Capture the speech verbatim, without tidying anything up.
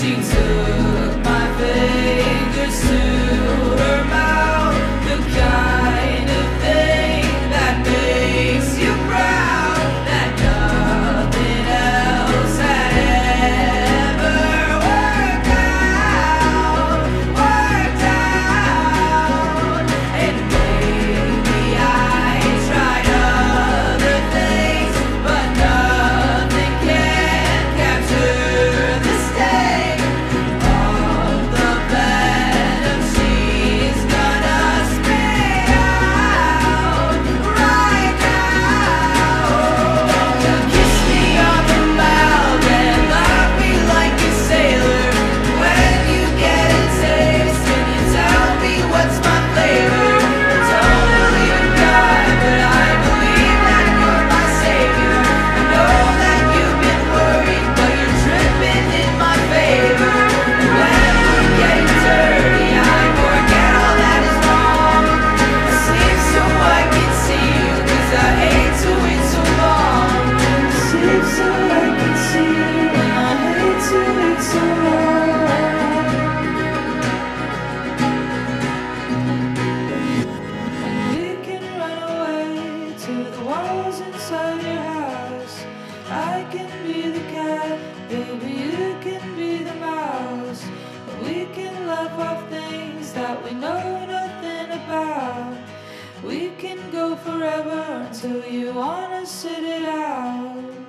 She took my fingers to her mouth, the kind of thing that makes you proud, that nothing else had ever worked out, worked out. And maybe I tried other things, but nothing can capture the sting of the venom she's gonna spit out right now. Kiss me on the mouth and love me like a sailor. When you get a taste, can you tell me what's my flavor? Don't believe in God, but I believe that you're my savior. I know that you've been worried, but you're tripping in my favor. And when we're getting dirty, I forget all that is wrong. I sleep so I can see you, 'cause I hate to wait so long. I sleep so I can see you, and I hate to wait so long. We can run away to the walls inside your house. I can be the cat, baby, you can be the mouse. We can laugh off things that we know nothing about. We can go forever until you wanna sit it out.